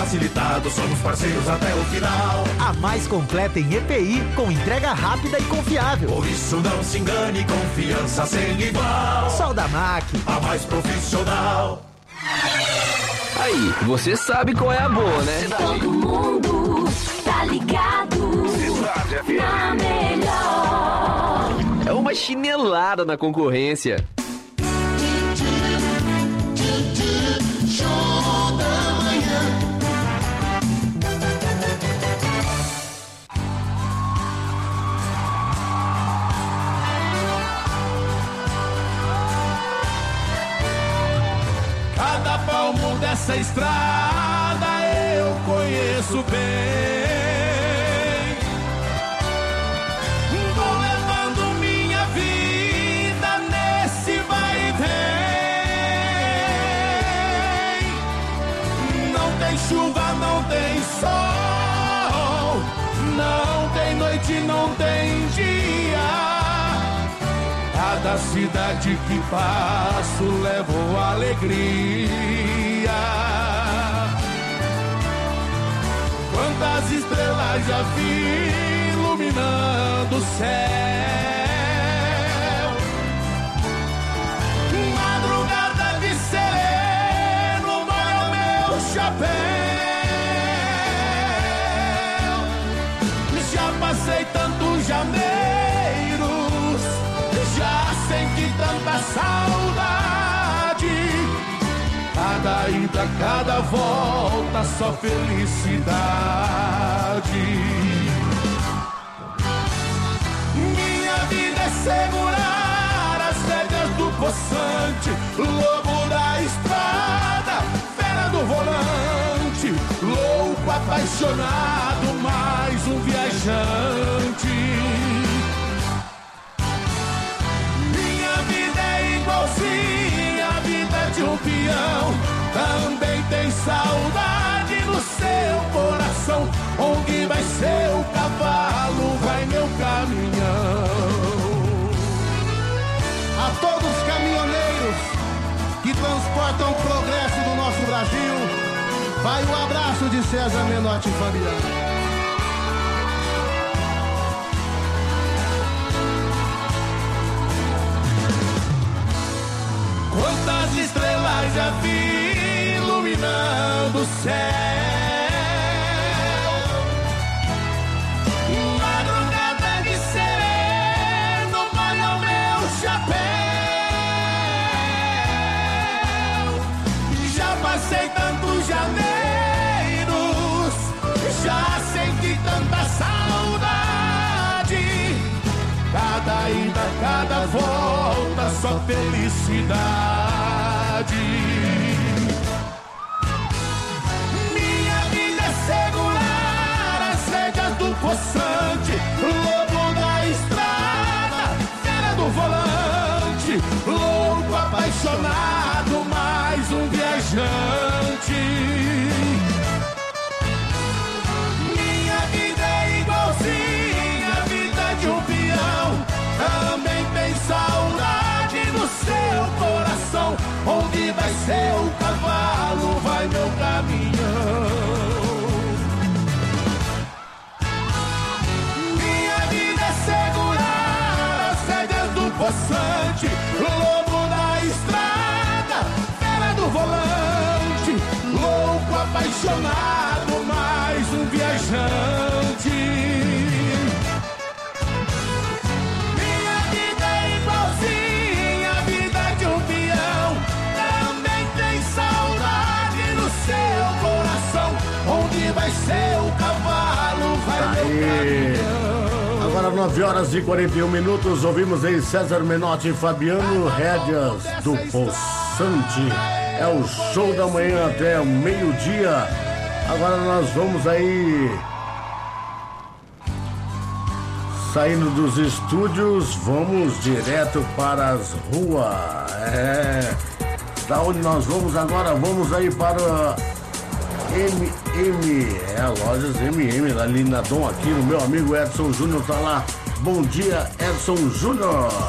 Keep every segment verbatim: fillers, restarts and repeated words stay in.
facilitado, somos parceiros até o final. A mais completa em E P I, com entrega rápida e confiável. Por isso não se engane, confiança sem igual. Soldamac, a mais profissional. Aí, você sabe qual é a boa, né? Todo mundo tá ligado na melhor. É uma chinelada na concorrência. Show da manhã. Cada palmo dessa estrada eu conheço bem. Vou levando minha vida nesse vai e vem. Não tem chuva, não tem sol, não tem noite, não tem dia. Cada cidade que passo levo alegria. Quantas estrelas já vi iluminando o céu. Madrugada de sereno molha meu chapéu. Já passei tantos janeiros, já senti tanta saudade. Cada ida, cada volta, só felicidade. Minha vida é segurar as rédeas do poçante, lobo da estrada, fera do volante, louco, apaixonado, mais um viajante. Igualzinha a vida de um peão, também tem saudade no seu coração. Onde vai seu cavalo, vai meu caminhão. A todos os caminhoneiros que transportam o progresso do nosso Brasil, vai o abraço de César Menotti e Fabiano. Quantas estrelas já vi iluminando o céu. Madrugada de sereno molha o meu chapéu. Já passei tantos janeiros, já senti tanta saudade. Cada ida, cada volta, só felicidade. Minha vida é segurar as rédeas do poçante, lobo da estrada, fera do volante, louco, apaixonado, mais um viajante. Minha vida é igualzinha a vida de um peão, também tem saudade no seu coração. Onde vai seu cavalo, vai meu caminhão. Minha vida é segurar as rédeas do poçante, lobo da estrada, fera do volante, louco, apaixonado, mais um viajante. Onde vai seu cavalo, vai meu caminhão. Agora nove horas e quarenta e um minutos, ouvimos aí César Menotti e Fabiano, rédeas do Poçante. É o show da manhã até o meio-dia. Agora nós vamos aí saindo dos estúdios, vamos direto para as ruas. É, da onde nós vamos agora? Vamos aí para M M, é, lojas M M, ali na Dom Aquino. Meu amigo Edson Júnior tá lá. Bom dia, Edson Júnior.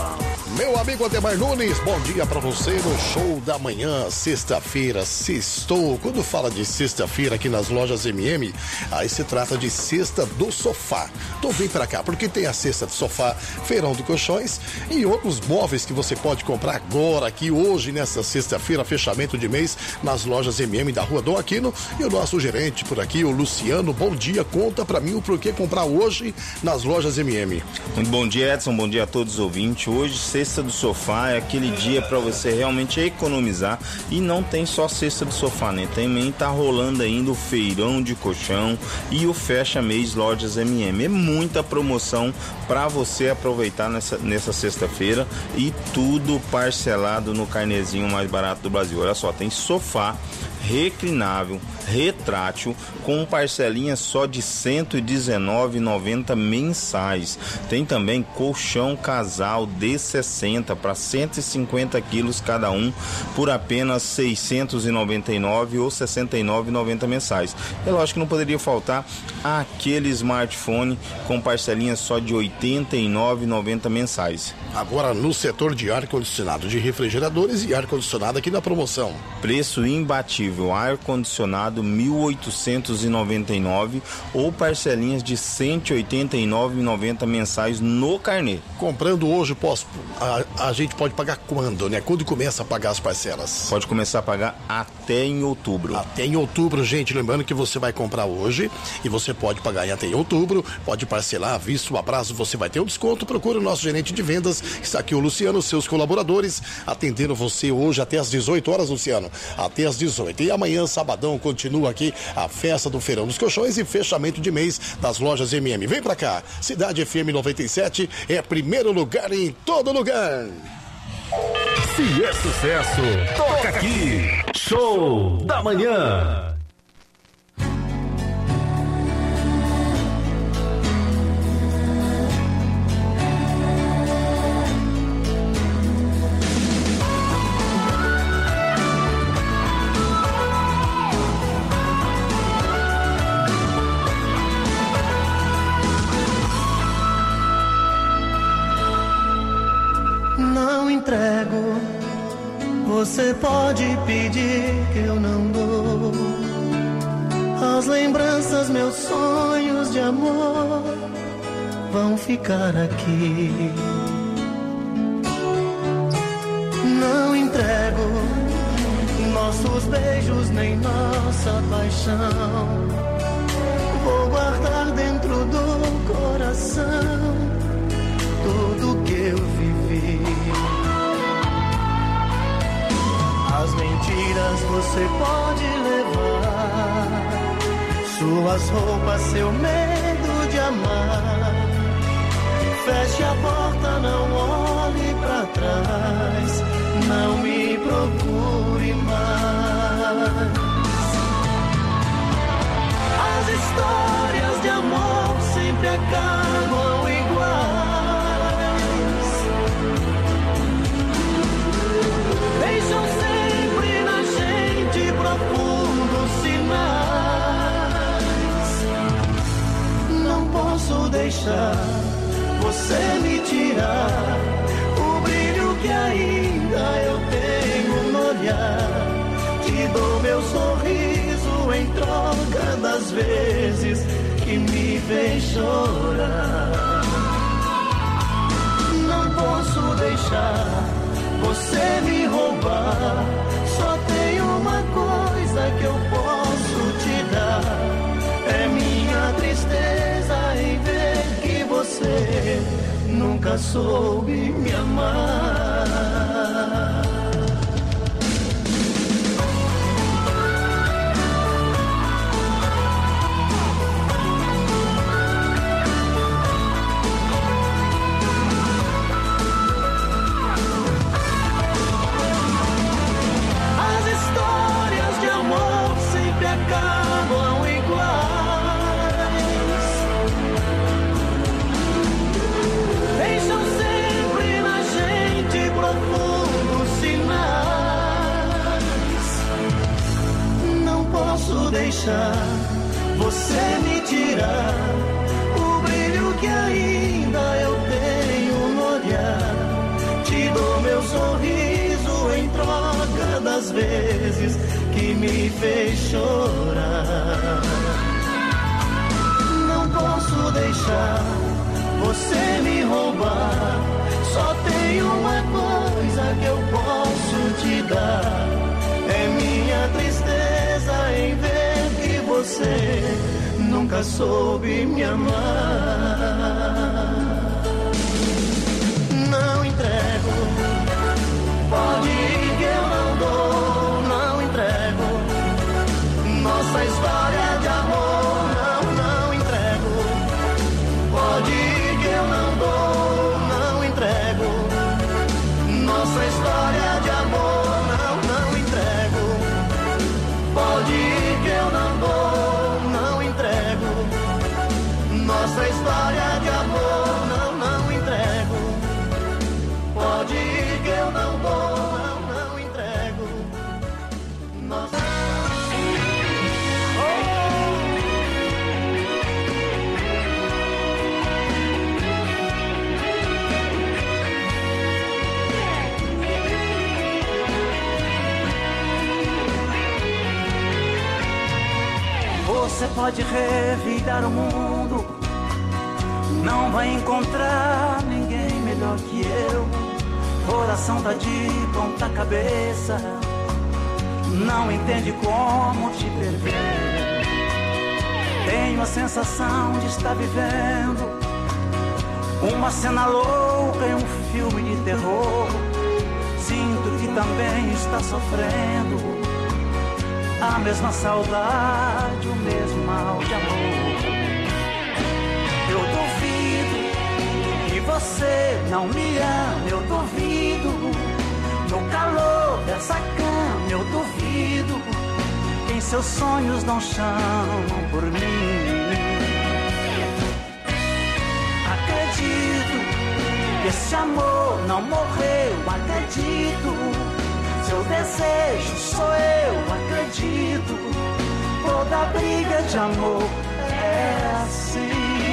Meu amigo Ademar Nunes, bom dia pra você no Show da Manhã, sexta-feira, sextou. Quando fala de sexta-feira aqui nas lojas M M, aí se trata de Cesta do Sofá. Então vem pra cá, porque tem a Cesta do Sofá, Feirão de Colchões e outros móveis que você pode comprar agora, aqui hoje, nessa sexta-feira, fechamento de mês, nas lojas M M da Rua Dom Aquino. E o nosso gerente por aqui, o Luciano, bom dia, conta pra mim o porquê comprar hoje nas lojas M M. Muito bom dia, Edson, bom dia a todos os ouvintes. Hoje, Cesta do Sofá é aquele dia para você realmente economizar, e não tem só Cesta do Sofá, né? Também tá rolando ainda o Feirão de Colchão e o Fecha Mês Lojas M M. É muita promoção para você aproveitar nessa, nessa sexta-feira, e tudo parcelado no carnezinho mais barato do Brasil. Olha só, tem sofá reclinável, retrátil, com parcelinha só de cento e dezenove reais e noventa centavos mensais. Tem também colchão casal D sessenta para cento e cinquenta quilos cada um por apenas seiscentos e noventa e nove reais ou sessenta e nove reais e noventa centavos mensais. É lógico que não poderia faltar aquele smartphone com parcelinha só de oitenta e nove reais e noventa centavos mensais. Agora no setor de ar-condicionado, de refrigeradores e ar-condicionado aqui na promoção. Preço imbatível, ar-condicionado mil oitocentos e noventa e nove reais ou parcelinhas de cento e oitenta e nove reais e noventa centavos mensais no carnê. Comprando hoje, posso, a, a gente pode pagar quando, né? Quando começa a pagar as parcelas? Pode começar a pagar até em outubro. Até em outubro, gente, lembrando que você vai comprar hoje e você pode pagar até em outubro, pode parcelar à vista, o abraço, você vai ter um desconto. Procura o nosso gerente de vendas, está aqui o Luciano, seus colaboradores, atendendo você hoje até às dezoito horas, Luciano, até às dezoito. E amanhã, sabadão, continua aqui a festa do Feirão dos Colchões e fechamento de mês das lojas M M. Vem pra cá, Cidade F M noventa e sete é primeiro lugar em todo lugar. Se é sucesso, toca aqui. Show da Manhã. Não entrego, você pode pedir que eu não dou. As lembranças, meus sonhos de amor vão ficar aqui. Não entrego nossos beijos nem nossa paixão. Vou guardar dentro do coração tudo que eu vivi. As mentiras você pode levar, suas roupas, seu medo de amar. Feche a porta, não olhe pra trás, não me procure mais. As histórias de amor sempre acabam iguais. Deixam sempre na gente profundos sinais. Não posso deixar você me tirar o brilho que ainda eu tenho no olhar. Te dou meu sorriso em troca das vezes que me fez chorar. Não posso deixar você me roubar. Só tem uma coisa que eu posso te dar, é minha tristeza em ver que você nunca soube me amar. Acabam iguais. Deixam sempre na gente profundos sinais. Não posso deixar você me tirar o brilho que ainda eu tenho no olhar. Te tantas vezes que me fez chorar. Não posso deixar você me roubar. Só tem uma coisa que eu posso te dar. É minha tristeza em ver que você nunca soube me amar. Não entrego, pode ir que eu não dou. Não entrego nossa história de amor. Não, não entrego, pode ir que eu não dou. Não entrego nossa história de amor. Não, não entrego, pode ir que eu não dou. Não entrego nossa história de amor. Não, não entrego, pode ir que eu não dou. Não, não entrego nossa... Você pode revidar o mundo, não vai encontrar ninguém melhor que eu. Coração tá de ponta cabeça, não entende como te perder. Tenho a sensação de estar vivendo uma cena louca em um filme de terror. Sinto que também está sofrendo a mesma saudade, o mesmo mal de amor. Eu duvido que você não me ama, eu duvido. No calor dessa cama, eu duvido. Em seus sonhos não chamam por mim. Acredito que esse amor não morreu, acredito. Seu desejo sou eu, acredito. Toda briga de amor é assim.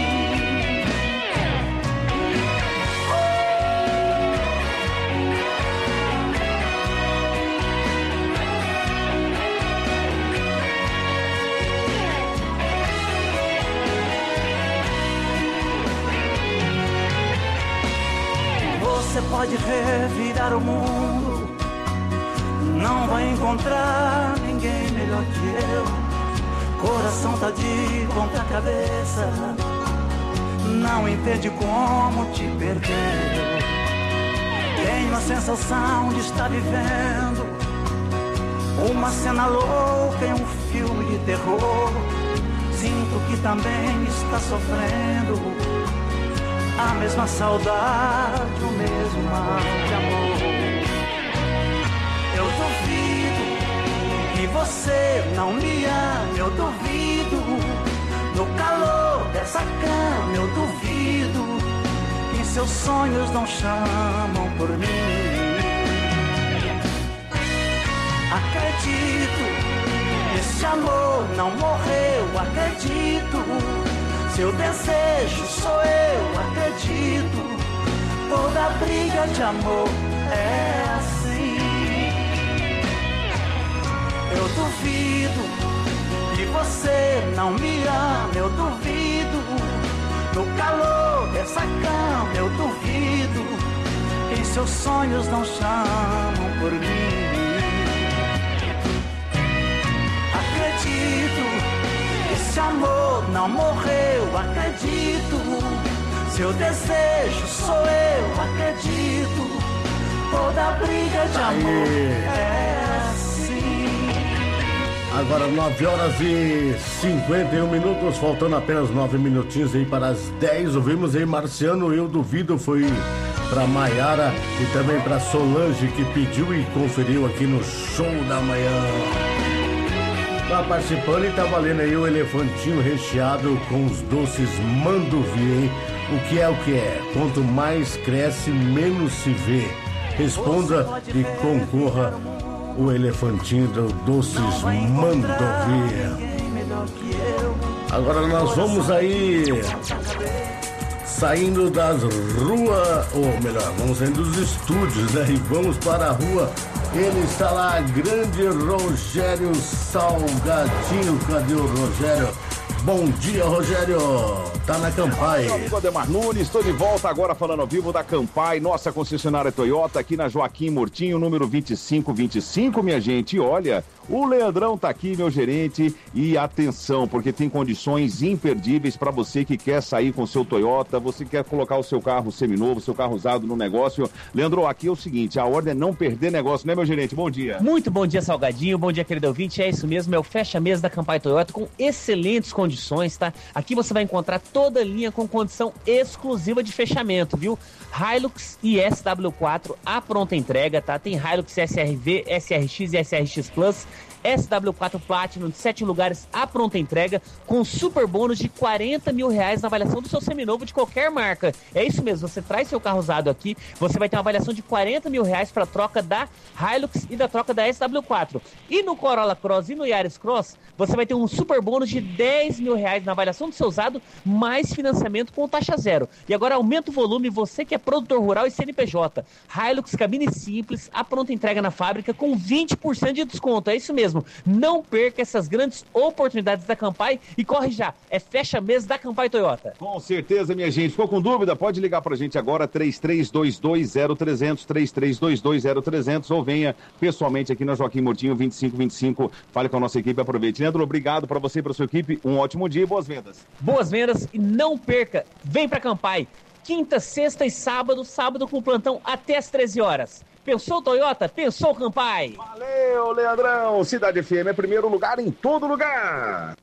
Você pode revirar o mundo, não vai encontrar ninguém melhor que eu. Coração tá de ponta cabeça, não entende como te perder. Tenho a sensação de estar vivendo uma cena louca em um filme de terror. Sinto que também está sofrendo a mesma saudade, o mesmo mal de amor. Eu duvido que você não me ama, eu duvido. No calor dessa cama, eu duvido. Que seus sonhos não chamam por mim. Acredito, esse amor não morreu, acredito. Seu desejo sou eu, acredito. Toda briga de amor é assim. Eu duvido que você não me ama, eu duvido. No calor dessa cama, eu duvido. Que seus sonhos não chamam por mim. Acredito, esse amor não morreu, acredito. Seu desejo sou eu, acredito. Toda briga de amor é assim. Agora nove horas e cinquenta e um minutos, faltando apenas nove minutinhos aí para as dez. Ouvimos aí Marciano, Eu Duvido, foi para Maiara e também para Solange, que pediu e conferiu aqui no Show da Manhã. Tá participando e tá valendo aí o elefantinho recheado com os doces Manduvi, hein? O que é o que é? Quanto mais cresce, menos se vê. Responda e concorra o elefantinho do doces Manduvi. Agora nós vamos aí saindo das ruas, ou melhor, vamos saindo dos estúdios, né? E vamos para a rua Ele está lá, grande Rogério Salgadinho. Cadê o Rogério? Bom dia, Rogério. Tá na Campai. Meu amigo Ademar Nunes, estou de volta agora falando ao vivo da Campai, nossa concessionária Toyota, aqui na Joaquim Murtinho, número vinte e cinco vinte e cinco, minha gente. E olha, o Leandrão tá aqui, meu gerente, e atenção, porque tem condições imperdíveis para você que quer sair com o seu Toyota, você quer colocar o seu carro seminovo, seu carro usado no negócio. Leandro, aqui é o seguinte, a ordem é não perder negócio, né, meu gerente? Bom dia. Muito bom dia, Salgadinho, bom dia, querido ouvinte, é isso mesmo, é o fecha-mês da Campai Toyota com excelentes condições, tá? Aqui você vai encontrar toda a linha com condição exclusiva de fechamento, viu? Hilux e S W quatro, a pronta entrega, tá? Tem Hilux S R V, S R X e S R X Plus, S W quatro Platinum de sete lugares à pronta entrega, com super bônus de quarenta mil reais na avaliação do seu seminovo de qualquer marca. É isso mesmo, você traz seu carro usado aqui, você vai ter uma avaliação de quarenta mil reais para troca da Hilux e da troca da S W quatro. E no Corolla Cross e no Yaris Cross, você vai ter um super bônus de dez mil reais na avaliação do seu usado, mais financiamento com taxa zero. E agora aumenta o volume, você que é produtor rural e C N P J. Hilux cabine simples, a pronta entrega na fábrica com vinte por cento de desconto, é isso mesmo. Não perca essas grandes oportunidades da Campai e corre já, é fecha mês da Campai Toyota. Com certeza, minha gente. Ficou com dúvida? Pode ligar pra gente agora, três três dois dois zero trezentos, três três dois dois zero trezentos, ou venha pessoalmente aqui na Joaquim Murtinho vinte e cinco vinte e cinco. Fale com a nossa equipe, aproveite. Leandro, obrigado pra você e pra sua equipe. Um ótimo dia e boas vendas. Boas vendas e não perca, vem pra Campai. Quinta, sexta e sábado, sábado com plantão até às treze horas. Pensou Toyota? Pensou Campai? Valeu, Leandrão! Cidade F M é primeiro lugar em todo lugar.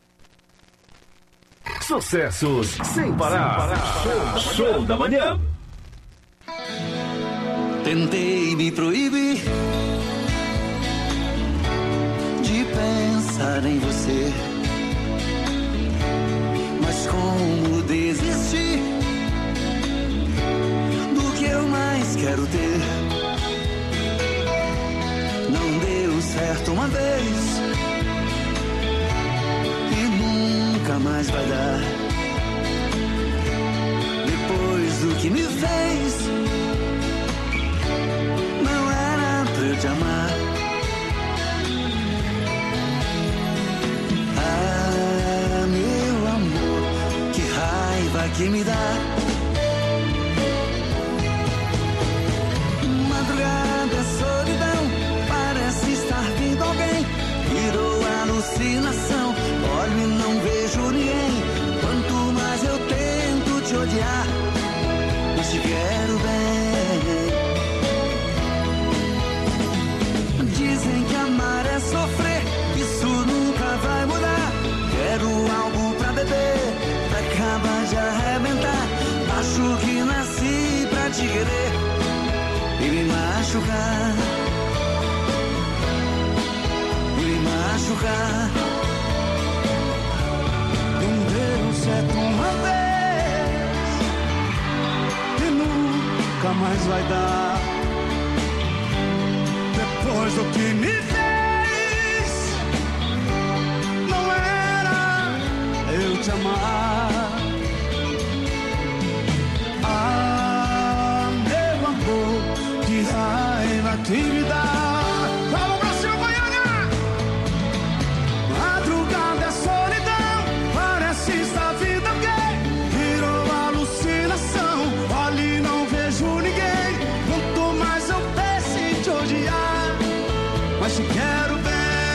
Sucessos sem parar. Sem parar. Show, show da manhã. Tentei me proibir de pensar em você, mas como desistir do que eu mais quero ter? Não deu certo uma vez e nunca mais vai dar. Depois do que me fez, não era pra eu te amar. Ah, meu amor, que raiva que me dá. Madrugada, solidão, parece estar vindo alguém. Virou alucinação, olho e não vejo ninguém. Quanto mais eu tento te odiar, mas te quero bem. Dizem que amar é sofrer, isso nunca vai mudar. Quero algo pra beber, pra acabar de arrebentar. Acho que nasci pra te querer e me machucar, e me machucar. Não deu certo uma vez e nunca mais vai dar. Depois do que me fez, não era eu te amar. Ah, meu amor, que raiva que me dá. Vamos pra cima, Goiânia! Madrugada é solidão, parece estar vindo alguém. Virou alucinação, olho e não vejo ninguém. Quanto mais eu penso em te odiar, mas te quero bem.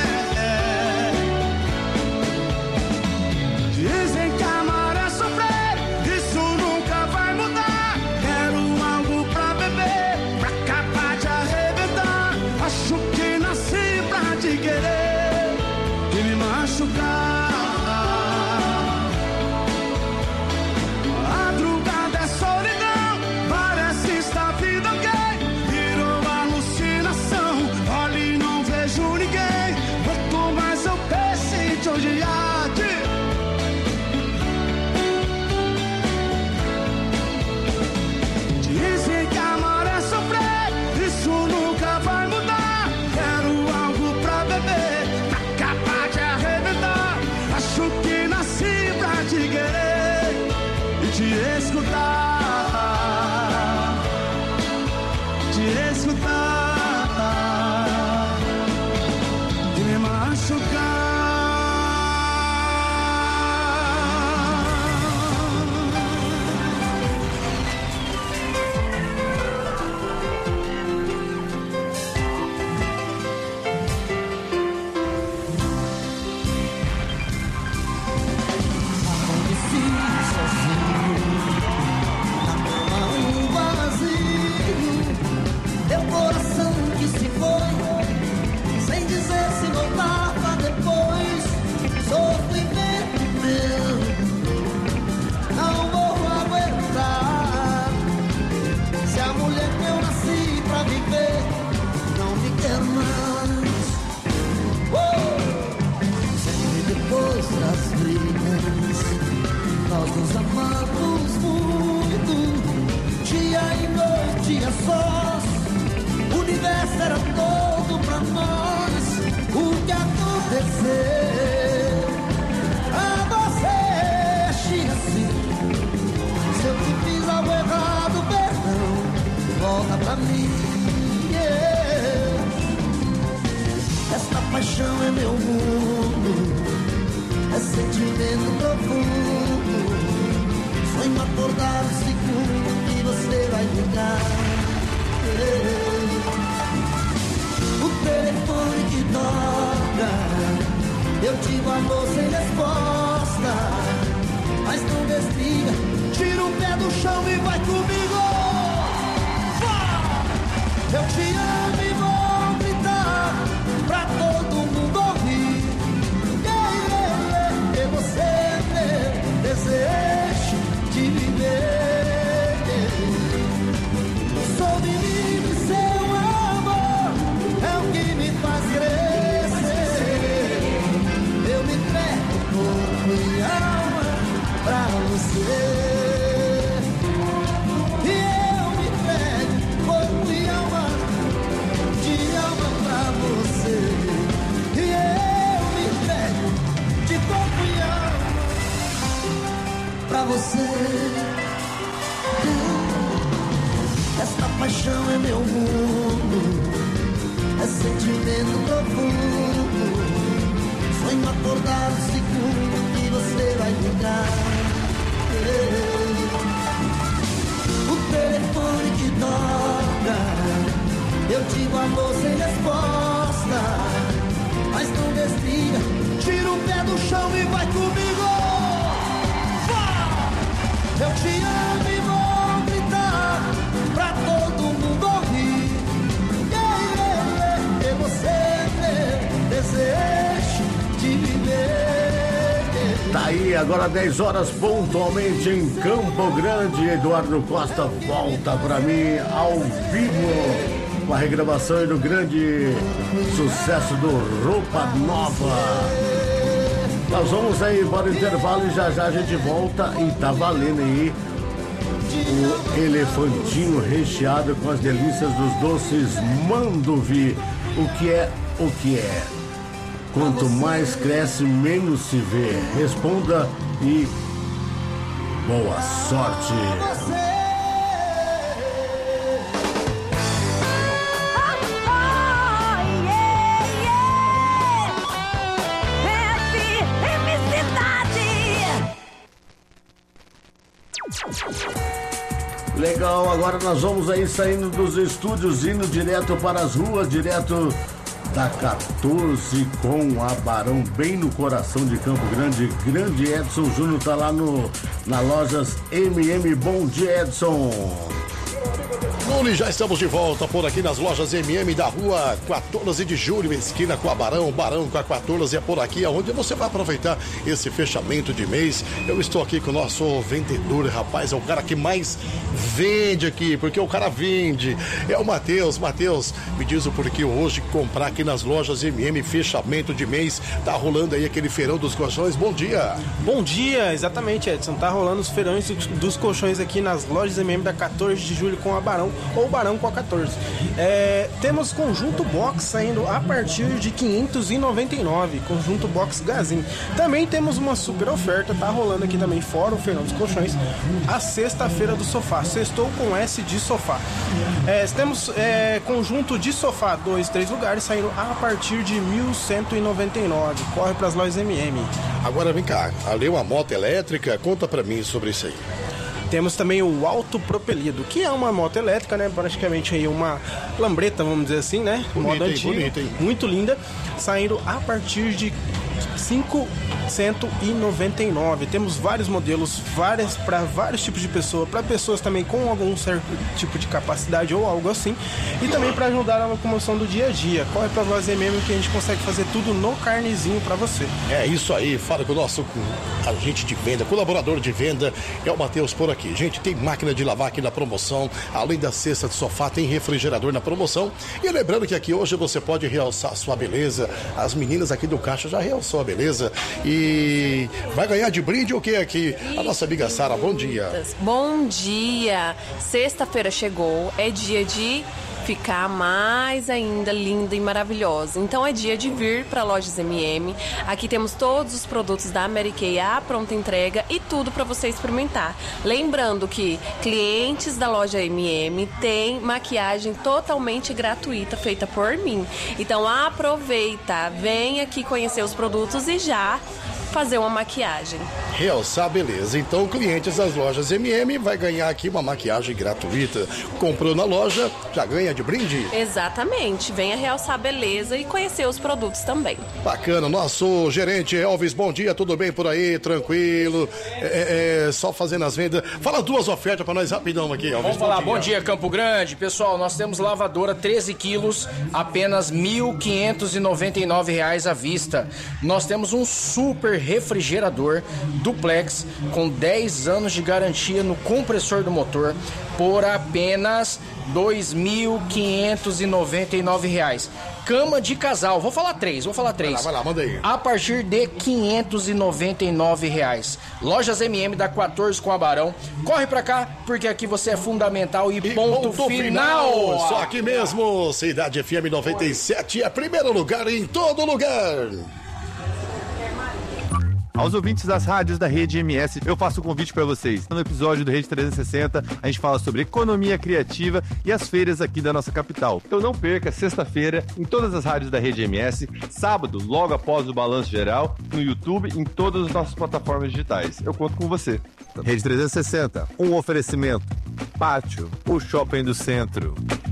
Dizem que amar é sofrer, isso nunca vai mudar. Quero algo pra beber, pra acabar de arrebentar. Acho que nasci pra te querer e me machucar. Madrugada é solidão, parece estar vindo alguém. Virou alucinação, olho e não vejo ninguém. Quanto mais eu penso em te odiar, dizem que amar é sofrer, isso nunca vai mudar. Quero algo pra beber, pra acabar de arrebentar. Acho que nasci pra te querer e te escutar, te escutar. era todo pra nós. O que aconteceu? A você achei assim. Se eu te fiz algo errado, perdão, volta pra mim. Yeah. Esta paixão é meu mundo, é sentimento profundo. Sonho acordar no segundo que você vai ligar. O telefone que toca, eu digo amor sem resposta, mas não desliga. Tira o pé do chão e vai comigo. Eu te amo e vou gritar pra todo mundo ouvir. Yeah, yeah, yeah. E você é meu desejo de viver. Sou menino e seu amor é o que me faz crescer. Eu me entrego corpo e alma pra você. E eu me entrego corpo e alma, de alma pra você. E eu me entrego de corpo e alma pra você. Esta paixão é meu mundo, é sentimento profundo. Sonho acordar no segundo que você vai ligar. O telefone que toca, eu digo amor sem resposta, mas não desliga. Tira o pé do chão e vai comigo. Eu te amo e vou gritar pra todo mundo ouvir. Yeah, yeah, yeah. E você é meu desejo de viver. Tá aí, agora dez horas pontualmente em Campo Grande. Eduardo Costa volta pra mim ao vivo com a regravação aí do grande sucesso do Roupa Nova. Nós vamos aí para o intervalo e já já a gente volta e tá valendo aí o elefantinho recheado com as delícias dos doces Mandovi. O que é o que é? Quanto mais cresce, menos se vê. Responda e boa sorte. Legal, agora nós vamos aí saindo dos estúdios, indo direto para as ruas, direto da quatorze com a Barão, bem no coração de Campo Grande. Grande Edson Júnior tá lá no, na Lojas M M. Bom dia, Edson. Nunes, já estamos de volta por aqui nas Lojas M M da rua quatorze de julho, esquina com a Barão, Barão com a quatorze, é por aqui onde você vai aproveitar esse fechamento de mês. Eu estou aqui com o nosso vendedor, rapaz, é o cara que mais vende aqui, porque o cara vende, é o Matheus. Matheus, me diz o porquê hoje comprar aqui nas Lojas M M, fechamento de mês, tá rolando aí aquele feirão dos colchões. Bom dia. Bom dia, exatamente, Edson, tá rolando os feirões dos colchões aqui nas Lojas M M da quatorze de julho com a Barão, ou Barão com a quatorze. É, temos conjunto box saindo a partir de quinhentos e noventa e nove, conjunto box Gazin. Também temos uma super oferta, tá rolando aqui também fora o feirão dos colchões, a sexta-feira do sofá, sextou com S de sofá. É, temos é, conjunto de sofá, dois, três lugares, saindo a partir de mil cento e noventa e nove, corre para as Lojas M M. Agora vem cá, ali uma moto elétrica, conta pra mim sobre isso aí. Temos também o autopropelido, que é uma moto elétrica, né? Praticamente aí uma lambreta, vamos dizer assim, né? Bonita, modo hein? antigo, Bonita, hein? muito linda, saindo a partir de cinco cento e noventa e nove. Temos vários modelos, várias para vários tipos de pessoas, para pessoas também com algum certo tipo de capacidade ou algo assim, e também para ajudar na locomoção do dia a dia. Corre para nós mesmo que a gente consegue fazer tudo no carnezinho para você. É isso aí, fala com o nosso agente de venda, colaborador de venda, é o Matheus por aqui. Gente, tem máquina de lavar aqui na promoção, além da cesta de sofá, tem refrigerador na promoção. E lembrando que aqui hoje você pode realçar a sua beleza. As meninas aqui do caixa já realçou a beleza. E vai ganhar de brinde o que aqui? A nossa amiga Sara, bom dia. Bom dia. Sexta-feira chegou, é dia de ficar mais ainda linda e maravilhosa. Então é dia de vir para Lojas M M. Aqui temos todos os produtos da Mary Kay à pronta entrega e tudo para você experimentar. Lembrando que clientes da loja M M têm maquiagem totalmente gratuita feita por mim. Então aproveita, vem aqui conhecer os produtos e já fazer uma maquiagem. Realçar beleza. Então, clientes das lojas M M vai ganhar aqui uma maquiagem gratuita. Comprou na loja, já ganha de brinde. Exatamente. Venha realçar beleza e conhecer os produtos também. Bacana. Nosso gerente Elvis, bom dia, tudo bem por aí? Tranquilo? É, é, só fazendo as vendas. Fala duas ofertas para nós rapidão aqui, Elvis. Vamos falar, bom dia, Campo Grande. Pessoal, nós temos lavadora treze quilos, apenas mil quinhentos e noventa e nove reais à vista. Nós temos um super refrigerador duplex com dez anos de garantia no compressor do motor por apenas dois mil quinhentos e noventa e nove reais. Cama de casal, vou falar três, vou falar três. Vai lá, vai lá, manda aí. A partir de quinhentos e noventa e nove reais. Lojas M M da quatorze com a Barão. Corre pra cá, porque aqui você é fundamental e, e ponto, ponto final. final. Só aqui mesmo, Cidade F M noventa e sete é primeiro lugar em todo lugar. Aos ouvintes das rádios da Rede M S, eu faço um convite para vocês. No episódio do Rede trezentos e sessenta, a gente fala sobre economia criativa e as feiras aqui da nossa capital. Então não perca, sexta-feira, em todas as rádios da Rede M S, sábado, logo após o Balanço Geral, no YouTube, em todas as nossas plataformas digitais. Eu conto com você. Rede trezentos e sessenta, um oferecimento. Pátio, o shopping do centro.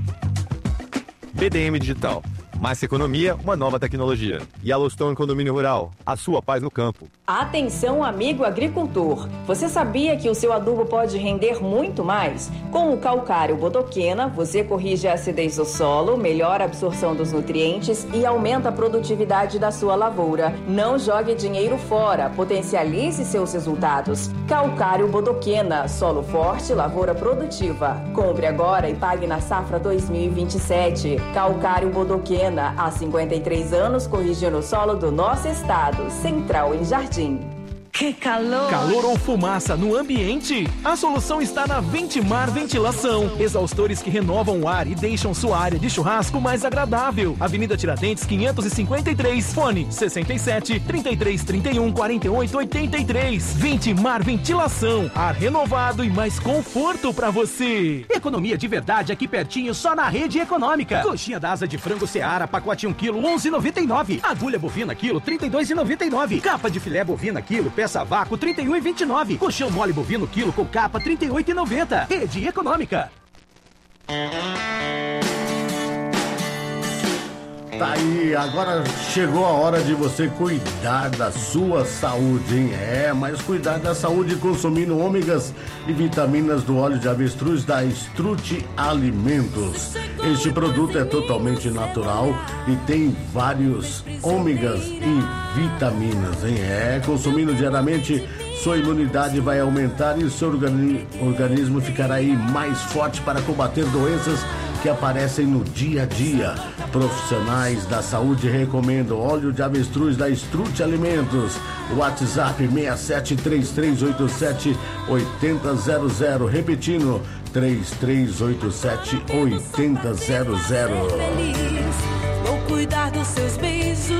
B D M Digital. Mais economia, uma nova tecnologia. Yellowstone Condomínio Rural, a sua paz no campo. Atenção, amigo agricultor! Você sabia que o seu adubo pode render muito mais? Com o calcário Bodoquena, você corrige a acidez do solo, melhora a absorção dos nutrientes e aumenta a produtividade da sua lavoura. Não jogue dinheiro fora, potencialize seus resultados. Calcário Bodoquena, solo forte, lavoura produtiva. Compre agora e pague na safra dois mil e vinte e sete. Calcário Bodoquena, há cinquenta e três anos, corrigindo o solo do nosso estado. Central em Jardim. Que calor! Calor ou fumaça no ambiente? A solução está na Ventimar Ventilação. Exaustores que renovam o ar e deixam sua área de churrasco mais agradável. Avenida Tiradentes, quinhentos e cinquenta e três. Fone sessenta e sete, trinta e três, trinta e um, quarenta e oito, oitenta e três. Ventimar Ventilação. Ar renovado e mais conforto pra você. Economia de verdade aqui pertinho, só na Rede Econômica. Coxinha da asa de frango Seara, pacote um quilo, onze reais e noventa e nove centavos. Agulha bovina quilo, trinta e dois reais e noventa e nove centavos. Capa de filé bovina quilo, peça vácuo, trinta e um reais e vinte e nove centavos. Colchão mole bovino quilo com capa, trinta e oito reais e noventa centavos. Rede Econômica. Tá aí, agora chegou a hora de você cuidar da sua saúde, hein? É, mas cuidar da saúde consumindo ômegas e vitaminas do óleo de avestruz da Strut Alimentos. Este produto é totalmente natural e tem vários ômegas e vitaminas, hein? É, consumindo diariamente, sua imunidade vai aumentar e o seu organi- organismo ficará aí mais forte para combater doenças que aparecem no dia a dia. Profissionais da saúde recomendam óleo de avestruz da Strut Alimentos. WhatsApp seis sete três três oito sete oito zero zero zero. Repetindo, três três oito sete oito zero zero zero. Vou cuidar dos seus beijos.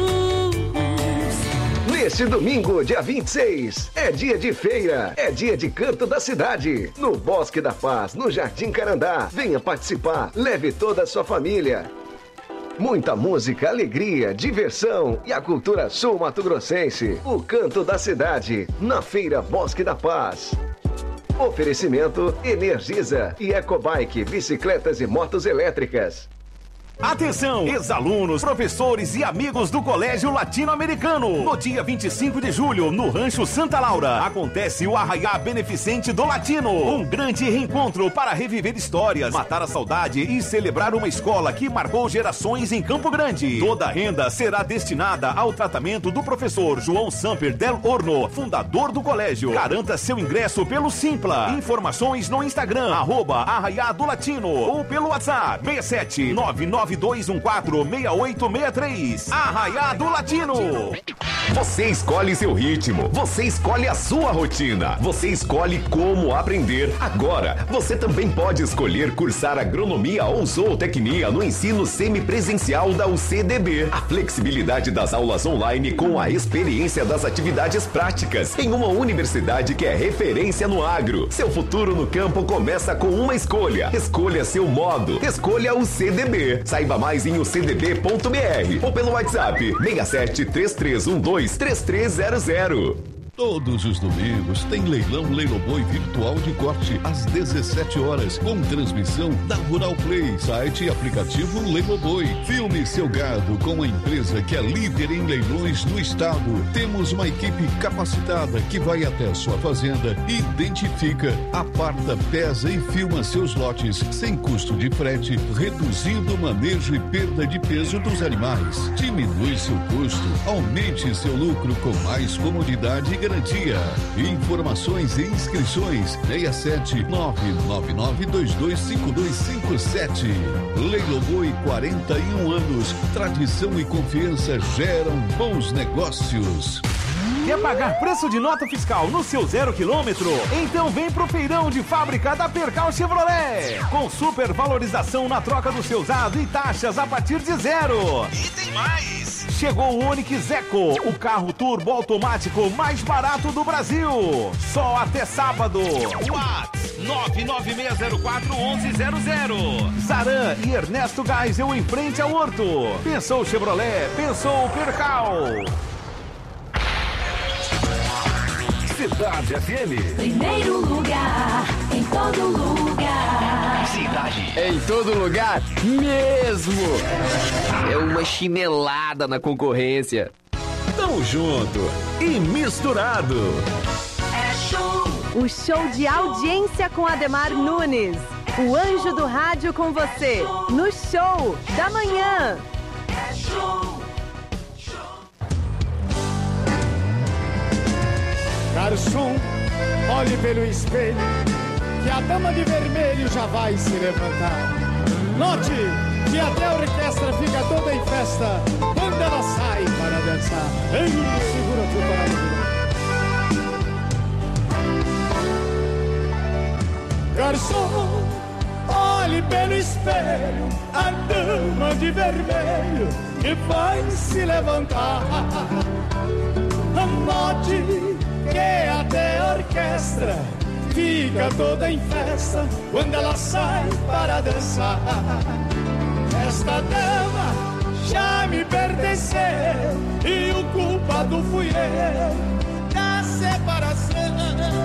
Neste domingo, dia vinte e seis, é dia de feira, é dia de canto da cidade, no Bosque da Paz, no Jardim Carandá. Venha participar, leve toda a sua família. Muita música, alegria, diversão e a cultura sul-mato-grossense. O canto da cidade, na Feira Bosque da Paz. Oferecimento Energisa e Ecobike, bicicletas e motos elétricas. Atenção, ex-alunos, professores e amigos do Colégio Latino-Americano. No dia vinte e cinco de julho, no Rancho Santa Laura, acontece o Arraiá Beneficente do Latino. Um grande reencontro para reviver histórias, matar a saudade e celebrar uma escola que marcou gerações em Campo Grande. Toda a renda será destinada ao tratamento do professor João Samper Del Horno, fundador do colégio. Garanta seu ingresso pelo Simpla. Informações no Instagram, arroba Arraiá do Latino, ou pelo WhatsApp seis sete nove nove nove dois um quatro, seis oito seis três. Arraiá do Latino. Você escolhe seu ritmo, você escolhe a sua rotina, você escolhe como aprender. Agora, você também pode escolher cursar agronomia ou zootecnia no ensino semipresencial da U C D B. A flexibilidade das aulas online com a experiência das atividades práticas em uma universidade que é referência no agro. Seu futuro no campo começa com uma escolha. Escolha seu modo. Escolha o U C D B. Saiba mais em u c d b ponto b r ou pelo WhatsApp seis sete três três um dois três três zero zero. Todos os domingos tem leilão Leiloboi virtual de corte às dezessete horas, com transmissão da Rural Play, site e aplicativo Leiloboi. Filme seu gado com a empresa que é líder em leilões do estado. Temos uma equipe capacitada que vai até a sua fazenda, identifica, aparta, pesa e filma seus lotes sem custo de frete, reduzindo o manejo e perda de peso dos animais. Diminui seu custo, aumente seu lucro com mais comodidade e garantia. Informações e inscrições seis sete nove nove nove dois dois cinco dois cinco sete. Leiloboi, quarenta e um anos. Tradição e confiança geram bons negócios. Quer pagar preço de nota fiscal no seu zero quilômetro? Então vem pro feirão de fábrica da Percal Chevrolet. Com super valorização na troca do seu usado e taxas a partir de zero. E tem mais! Chegou o Onix Eco, o carro turbo automático mais barato do Brasil. Só até sábado. WhatsApp nove nove seis zero quatro um um zero zero. Zaran e Ernesto Geisel em frente ao Horto. Pensou Chevrolet, pensou Percal. Cidade F M. Primeiro lugar, em todo lugar. Cidade. Em todo lugar mesmo. É uma chinelada na concorrência. Tamo junto e misturado. É show. O show de audiência com Ademar Nunes. O anjo do rádio com você. No Show da Manhã. É show. Garçom, olhe pelo espelho, que a dama de vermelho já vai se levantar. Note que até a orquestra fica toda em festa quando ela sai para dançar. Ei, segura tu para Garçom, olhe pelo espelho, a dama de vermelho que vai se levantar. Note que até a orquestra fica toda em festa quando ela sai para dançar. Esta dama já me pertenceu e o culpado fui eu da separação.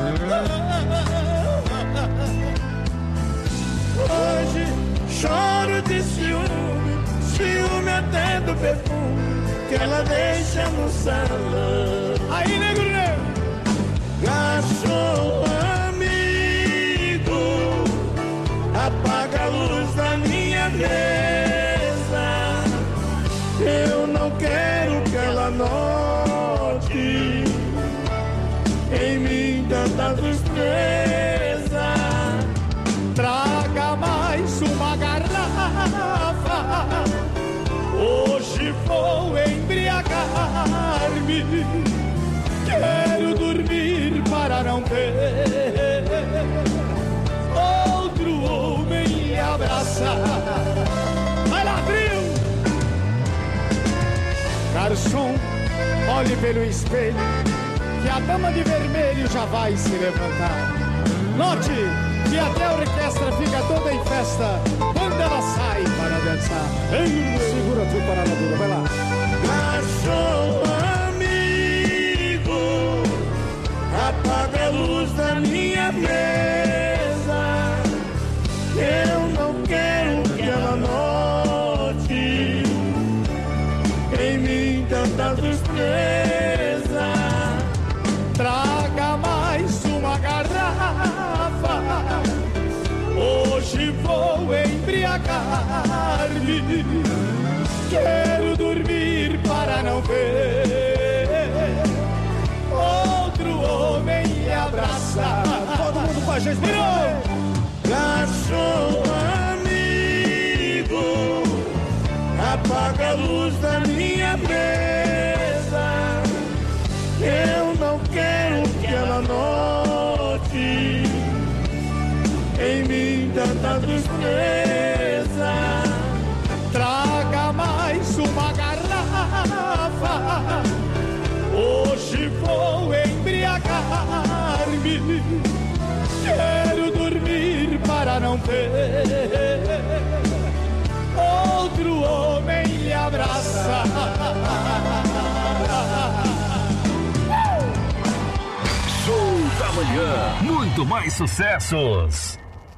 Hoje choro de ciúme, ciúme até do perfume que ela deixa no salão. Aí, negro, negro. Garçom amigo, apaga a luz da minha mesa. Eu não quero que ela note em mim tanta tristeza. Traga mais uma garrafa. Hoje vou embriagar-me. Quero dormir para não ter outro homem me abraçar. Vai lá, trio! Garçom, olhe pelo espelho, que a dama de vermelho já vai se levantar. Note que até a orquestra fica toda em festa quando ela sai para dançar. Ei, segura tu para a dura, vai lá. Garçom, apaga a luz da minha mesa. Eu não quero que ela note em mim tanta tristeza. Traga mais uma garrafa. Hoje vou embriagar-me. Quero dormir para não ver outro homem me abraçar. Todo mundo com a gente, virou! Garçom amigo, apaga a luz da minha mesa. Eu não quero que ela note em mim tanta tristeza. Traga mais uma garrafa, hoje vou embriagar-me. Quero dormir para não ter outro homem lhe abraçar. Show da manhã, muito mais sucessos.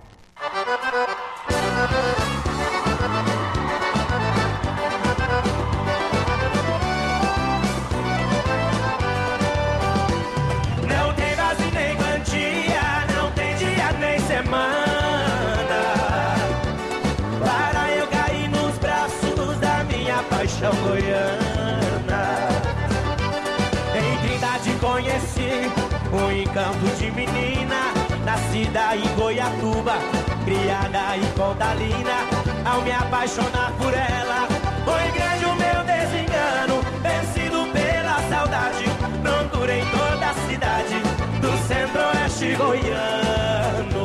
Não tem base nem quantia, não tem dia nem semana para eu cair nos braços da minha paixão goiana. Em Trindade conheci um encanto de menina, nascida em Goiatuba, criada em Condalina. Ao me apaixonar por ela, foi grande o meu desengano, vencido pela saudade, procurei em toda a cidade do centro-oeste goiano.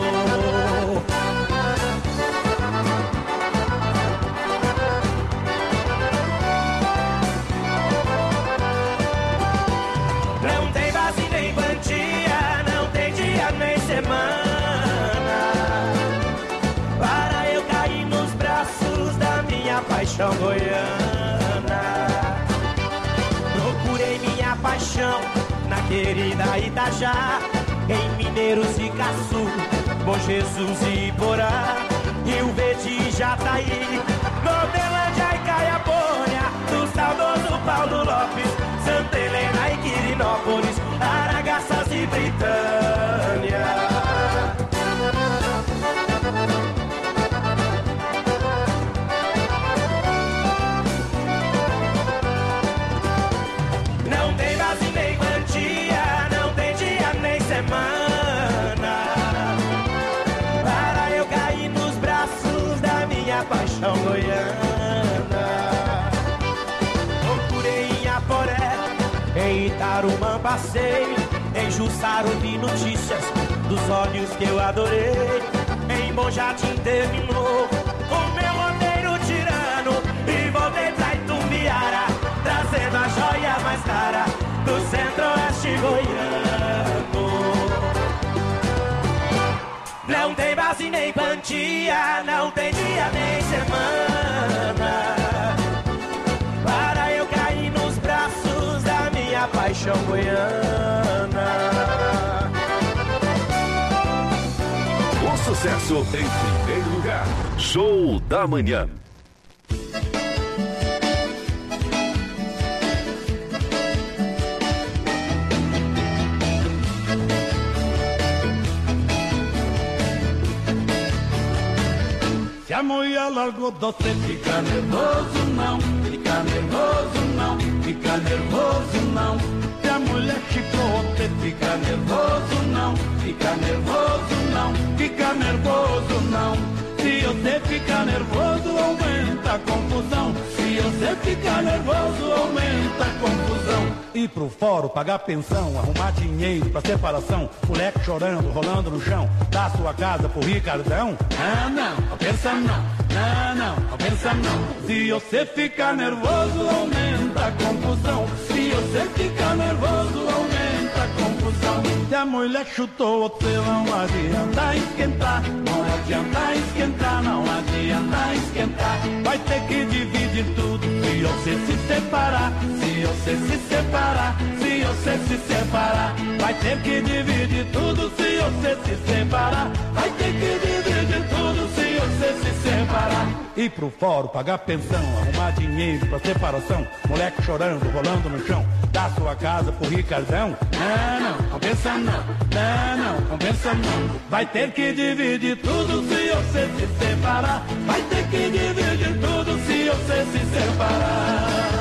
Não tem base nem quantia, não tem dia nem semana para eu cair nos braços da minha paixão goiana. Procurei minha paixão na querida Itajá, em Mineiros e Caçu, Bom Jesus e Iporá, Rio Verde e Jataí, Novelândia e Caiapônia, do saudoso Paulo Lopes, Santa Helena e Quirinópolis, Aragaças e Britânia. Não tem base nem quantia, não tem dia nem semana para eu cair nos braços da minha paixão goiana. Procurei em Aporé, em Itarumã passei, em Jussara ouvi notícias dos olhos que eu adorei. Em Bom Jardim terminou o meu roteiro tirano e voltei pra Itumbiara, trazendo a joia mais cara do centro-oeste goiano. Não tem base nem quantia, não tem dia nem semana para eu cair nos braços da minha paixão goiana. O sucesso em primeiro lugar. Show da manhã. Se a mulher largou você, fica nervoso não, fica nervoso não, fica nervoso não. Se a mulher chicou você, fica nervoso não, fica nervoso não, fica nervoso não. Se você fica nervoso, aumenta a confusão. Se você fica nervoso, aumenta a confusão. Ir pro fórum, pagar pensão, arrumar dinheiro pra separação, moleque chorando, rolando no chão, dar sua casa pro Ricardão. Ah, não, não pensa não, não, não, não pensa não. Se você fica nervoso, aumenta a confusão. Se você fica nervoso, aumenta a confusão. Se a mulher chutou você, não adianta esquentar, não adianta esquentar, não adianta esquentar. Vai ter que dividir tudo se você se separar, se você se separar, se você se separar. Vai ter que dividir tudo se você se separar. Vai ter que dividir tudo se você se separar. Ir pro fórum, pagar pensão, arrumar dinheiro pra separação, moleque chorando, rolando no chão, dar sua casa pro Ricardão. Não, não, não pensa não, não, não, não pensa não. Vai ter que dividir tudo se você se separar. Vai ter que dividir tudo se você se separar.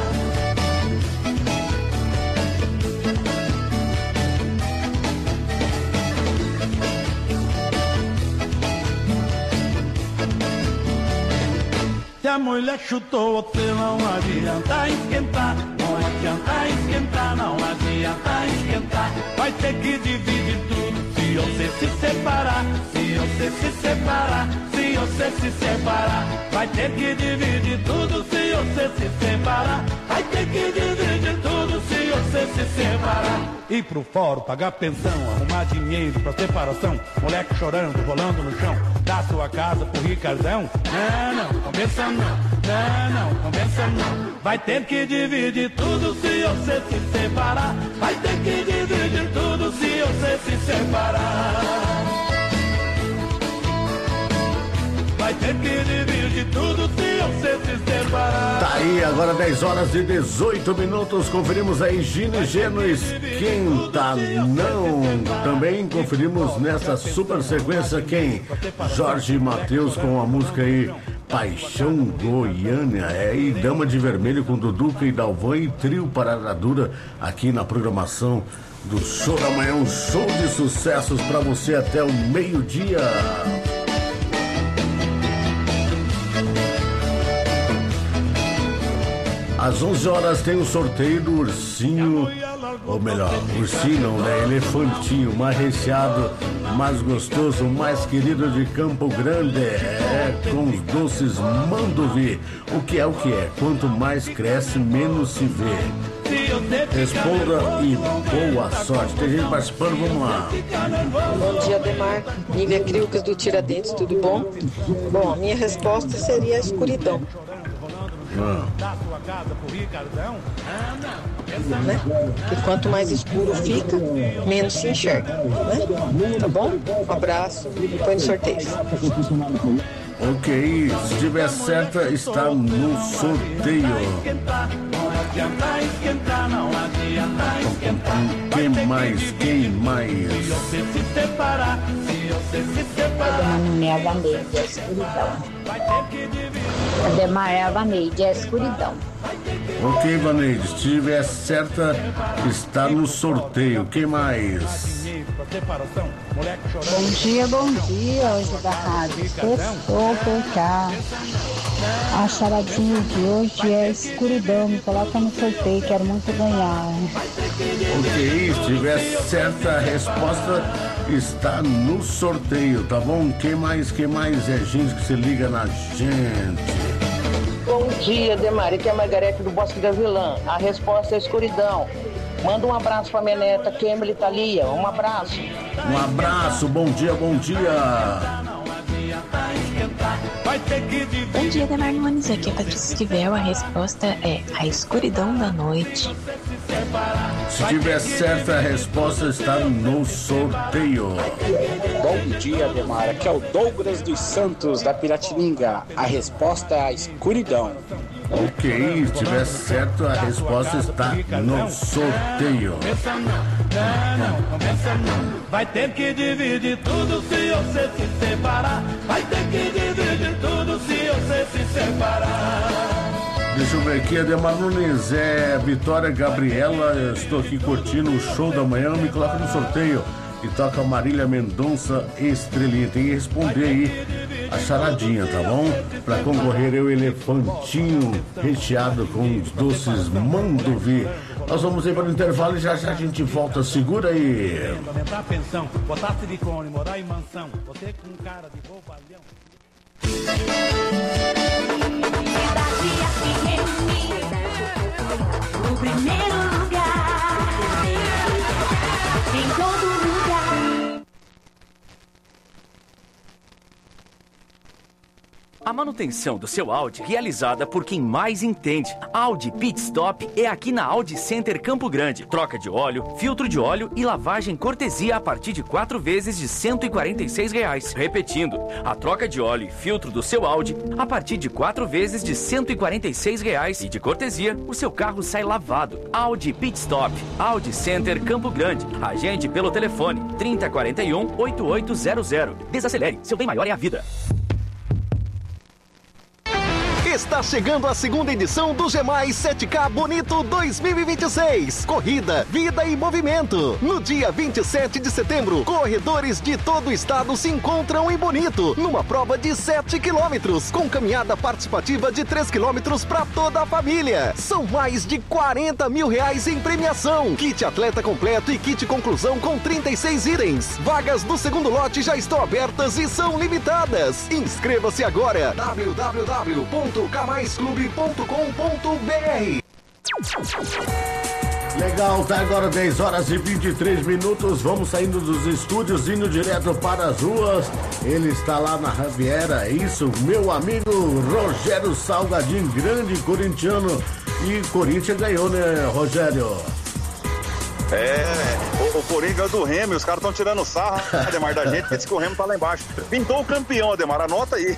Se a a mulher chutou você, não adianta esquentar. Não adianta esquentar, não adianta esquentar. Vai ter que dividir tudo se você se separar. Se você se separar, se você se separar. Vai ter que dividir tudo se você se separar. Vai ter que dividir tudo se você se separar. Ir pro fórum, pagar pensão, arrumar dinheiro pra separação. Moleque chorando, rolando no chão. Dar sua casa pro Ricardão. Não, não, compensa não. Não, não, compensa não. Vai ter que dividir tudo se você se separar. Vai ter que dividir tudo se você se separar. Vai ter que dividir tudo se você se separar. Tá aí, agora dez horas e dezoito minutos. Conferimos aí Gino Geno, Esquenta Não. Também conferimos nessa super sequência quem? Jorge Mateus com a música aí Paixão Goiânia. É, e Dama de Vermelho com Duduca e Dalvan e Trio Parada Dura aqui na programação do Show da Manhã. Um show de sucessos pra você até o meio-dia. Às onze horas tem o sorteio do ursinho, ou melhor, ursinho não, né? Elefantinho, mais recheado, mais gostoso, mais querido de Campo Grande. É, com os doces Mandovi. O que é o que é? Quanto mais cresce, menos se vê. Responda e boa sorte. Tem gente participando, vamos lá. Bom dia, Ademar. Nívia Criucas do Tiradentes, tudo bom? Bom, a minha resposta seria a escuridão. Ah. Né? Que quanto mais escuro fica, menos se enxerga, né? Tá bom? Um abraço e põe no sorteio. Ok, se tiver certa, está no sorteio. Quem mais? Quem mais? É a Vaneide, a escuridão. Ademar é a Vaneide, a escuridão. Ok, Vaneide, se tiver certa, está no sorteio. Quem mais? Bom dia, bom dia, hoje da rádio. Sextou por cá. A charadinha de hoje é escuridão. Me coloca no sorteio, quero muito ganhar. Ok, se tiver certa a resposta, está no sorteio, tá bom? Quem mais, quem mais é gente que se liga na gente? Bom dia, Demari, que é a Margarete do Bosque da Vilã. A resposta é escuridão. Manda um abraço pra minha neta, Kemily Thalia. Um abraço. Um abraço, bom dia, bom dia. Bom dia, Ademar Nunes. Aqui é Patrícia Esquivel. A resposta é a escuridão da noite. Se tiver certa, a resposta está no sorteio. Bom dia, Ademar. Aqui é o Douglas dos Santos, da Piratininga. A resposta é a escuridão. Ok, se tiver certo, a resposta está no sorteio. Vai ter que dividir tudo se você se separar. Vai ter que dividir tudo se você se separar. Deixa eu ver aqui, Ademar Nunes, é Vitória Gabriela, eu estou aqui curtindo o Show da Manhã, me coloca no sorteio e toca Marília Mendonça Estrelinha. Tem que responder aí a charadinha, tá bom? Pra concorrer eu, Elefantinho recheado com os doces Mandovi. Nós vamos ir para o intervalo e já já a gente volta, segura aí. Aumentar a pensão, botar silicone, morar em mansão, você com cara de bobalhão. O primeiro lugar, em todo lugar. A manutenção do seu Audi realizada por quem mais entende. Audi Pit Stop é aqui na Audi Center Campo Grande. Troca de óleo, filtro de óleo e lavagem cortesia a partir de quatro vezes de cento e quarenta e seis reais. Repetindo, a troca de óleo e filtro do seu Audi a partir de quatro vezes de cento e quarenta e seis reais. E de cortesia, o seu carro sai lavado. Audi Pit Stop, Audi Center Campo Grande. Agende pelo telefone trinta, quarenta e um, oitenta e oito zero zero. Desacelere, seu bem maior é a vida. Está chegando a segunda edição do G Mais sete K Bonito dois mil e vinte e seis. Corrida, vida e movimento. No dia vinte e sete de setembro, corredores de todo o estado se encontram em Bonito, numa prova de sete quilômetros, com caminhada participativa de três quilômetros para toda a família. São mais de quarenta mil reais em premiação. Kit atleta completo e kit conclusão com trinta e seis itens. Vagas do segundo lote já estão abertas e são limitadas. Inscreva-se agora. w w w ponto k mais clube ponto com ponto b r. Legal, tá agora dez horas e vinte e três minutos. Vamos saindo dos estúdios, indo direto para as ruas. Ele está lá na Riviera, isso, meu amigo Rogério Salgadinho, grande corintiano. E Corinthians ganhou, né, Rogério? É, o, o Coringa do Remo, os caras estão tirando sarro, Ademar, da gente, que diz que o Remo tá lá embaixo. Pintou o campeão, Ademar, anota aí.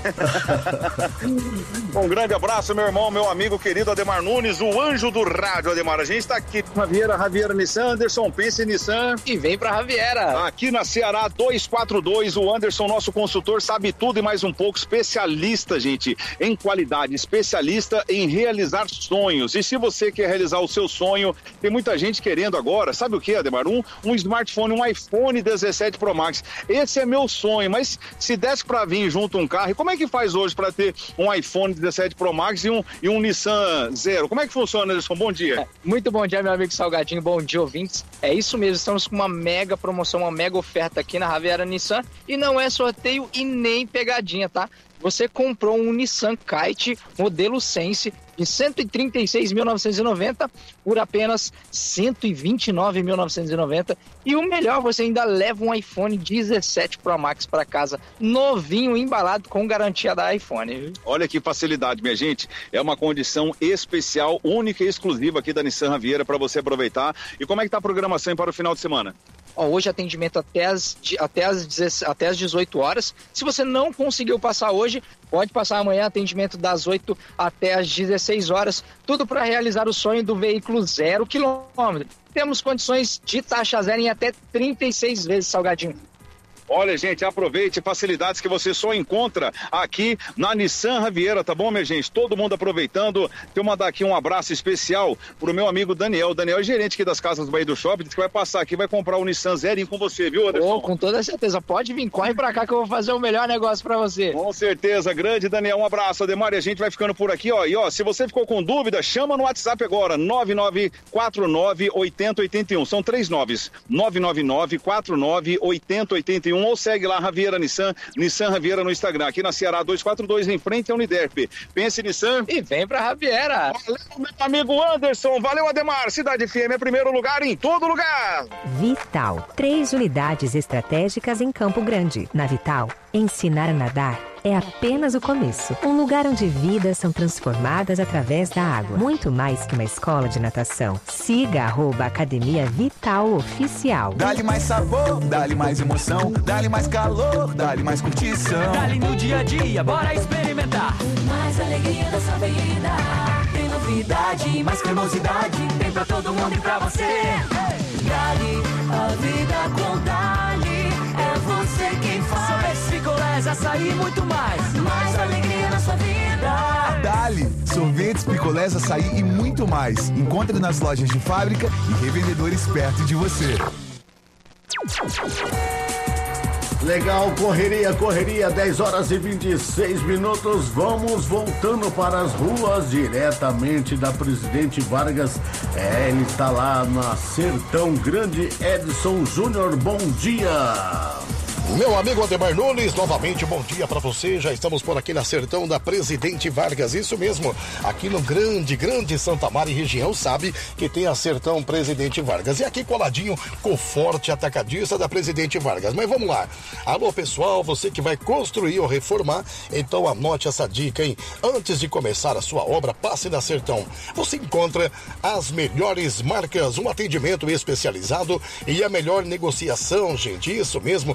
Um grande abraço, meu irmão, meu amigo querido Ademar Nunes, o anjo do rádio, Ademar. A gente está aqui na Riviera, Riviera Nissan, Anderson, pense em Nissan. E vem pra Riviera. Aqui na Ceará duzentos e quarenta e dois, o Anderson, nosso consultor, sabe tudo e mais um pouco, especialista, gente, em qualidade, especialista em realizar sonhos. E se você quer realizar o seu sonho, tem muita gente querendo agora, sabe o que, Ademar? Um, um smartphone, um iPhone dezessete Pro Max. Esse é meu sonho, mas se desse pra vir junto um carro, como é que faz hoje pra ter um iPhone dezessete Pro Max e um, e um Nissan Zero? Como é que funciona, Anderson? Bom dia. É, muito bom dia, meu amigo Salgadinho. Bom dia, ouvintes. É isso mesmo, estamos com uma mega promoção, uma mega oferta aqui na Riviera Nissan e não é sorteio e nem pegadinha, tá? Você comprou um Nissan Kite modelo Sense de cento e trinta e seis mil novecentos e noventa por apenas cento e vinte e nove mil novecentos e noventa e o melhor, você ainda leva um iPhone dezessete Pro Max para casa, novinho, embalado com garantia da iPhone. Olha que facilidade, minha gente, é uma condição especial, única e exclusiva aqui da Nissan Riviera para você aproveitar. E como é que tá a programação para o final de semana? Ó, hoje atendimento até as, até, as, até as dezoito horas. Se você não conseguiu passar hoje, pode passar amanhã, atendimento das oito até as dezesseis horas. Tudo para realizar o sonho do veículo zero quilômetro. Temos condições de taxa zero em até trinta e seis vezes, Salgadinho. Olha, gente, aproveite facilidades que você só encontra aqui na Nissan Riviera, tá bom, minha gente? Todo mundo aproveitando. Deixa eu mandar aqui um abraço especial pro meu amigo Daniel. Daniel é gerente aqui das Casas Bahia do Shopping, diz que vai passar aqui, vai comprar o Nissan Zerinho com você, viu, Anderson? Oh, com toda certeza. Pode vir, corre pra cá que eu vou fazer o melhor negócio pra você. Com certeza, grande Daniel. Um abraço, Ademar, e a gente vai ficando por aqui, ó. E ó, se você ficou com dúvida, chama no WhatsApp agora, nove nove quatro nove oito zero oito um. São três noves, nove nove nove quatro nove oito zero oito um, ou segue lá, Riviera Nissan, Nissan Riviera no Instagram, aqui na Ceará duzentos e quarenta e dois, em frente ao Uniderp. Pense Nissan e vem pra Riviera. Valeu, meu amigo Anderson, valeu, Ademar. Cidade F M é primeiro lugar em todo lugar. Vital, três unidades estratégicas em Campo Grande. Na Vital, ensinar a nadar é apenas o começo. Um lugar onde vidas são transformadas através da água. Muito mais que uma escola de natação. Siga arroba Academia Vital Oficial. Dá-lhe mais sabor, dá-lhe mais emoção, dá-lhe mais calor, dá-lhe mais curtição. Dá-lhe no dia a dia, bora experimentar. Mais alegria da sua vida. Tem novidade, mais cremosidade. Tem pra todo mundo e pra você. Dali, a vida com Dali. É você quem faz. Sorvetes, picolés, açaí e muito mais. Mais alegria na sua vida. Dali, sorvetes, picolés, açaí e muito mais. Encontre nas lojas de fábrica e revendedores perto de você. Legal, correria, correria, dez horas e vinte e seis minutos. Vamos voltando para as ruas diretamente da Presidente Vargas. É, ele está lá na Sertão Grande. Edson Júnior, bom dia. Meu amigo Ademar Nunes, novamente bom dia pra você. Já estamos por aqui na Sertão da Presidente Vargas, isso mesmo, aqui no grande, grande Santa Maria e região, sabe que tem a Sertão Presidente Vargas. E aqui coladinho com o Forte Atacadista da Presidente Vargas. Mas vamos lá. Alô, pessoal, você que vai construir ou reformar, então anote essa dica, hein? Antes de começar a sua obra, passe na Sertão. Você encontra as melhores marcas, um atendimento especializado e a melhor negociação, gente, isso mesmo, para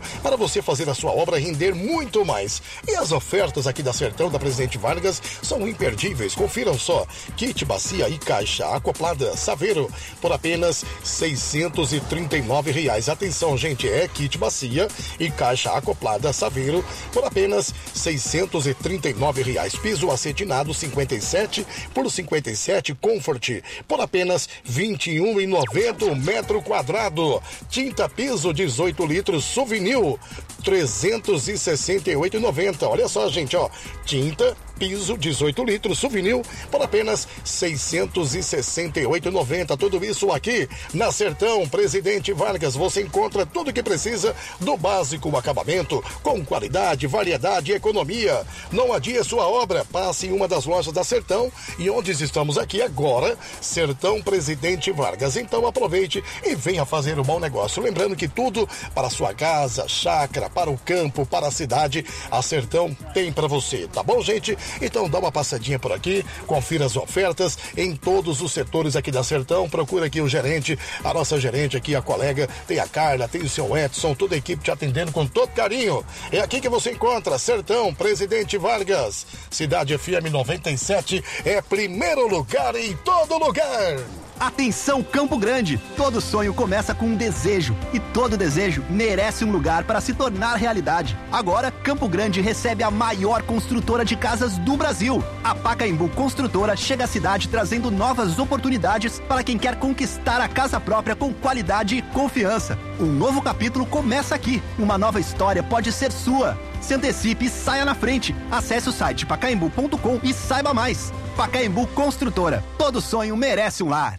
você fazer a sua obra render muito mais. E as ofertas aqui da Sertão, da Presidente Vargas, são imperdíveis. Confiram só. Kit bacia e caixa acoplada Saveiro por apenas seiscentos e trinta e nove reais. Atenção, gente, é kit bacia e caixa acoplada Saveiro por apenas seiscentos e trinta e nove reais. Piso acetinado cinquenta e sete por cinquenta e sete Comfort por apenas vinte e um reais e noventa centavos metro quadrado. Tinta piso dezoito litros Souvenir trezentos e sessenta e oito reais e noventa centavos. Olha só, gente, ó, tinta piso dezoito litros Souvenir por apenas seiscentos e sessenta e oito reais e noventa centavos. Tudo isso aqui na Sertão Presidente Vargas. Você encontra tudo o que precisa do básico, o acabamento com qualidade, variedade e economia. Não adie sua obra, passe em uma das lojas da Sertão e onde estamos aqui agora, Sertão Presidente Vargas. Então aproveite e venha fazer um bom negócio. Lembrando que tudo para a sua casa, chácara, para o campo, para a cidade, a Sertão tem para você, tá bom, gente? Então dá uma passadinha por aqui, confira as ofertas em todos os setores aqui da Sertão. Procura aqui o gerente, a nossa gerente aqui, a colega, tem a Carla, tem o seu Edson, toda a equipe te atendendo com todo carinho. É aqui que você encontra Sertão Presidente Vargas. Cidade F M noventa e sete é primeiro lugar em todo lugar. Atenção, Campo Grande! Todo sonho começa com um desejo e todo desejo merece um lugar para se tornar realidade. Agora, Campo Grande recebe a maior construtora de casas do Brasil. A Pacaembu Construtora chega à cidade trazendo novas oportunidades para quem quer conquistar a casa própria com qualidade e confiança. Um novo capítulo começa aqui. Uma nova história pode ser sua. Se antecipe e saia na frente. Acesse o site pacaembu ponto com e saiba mais. Pacaembu Construtora. Todo sonho merece um lar.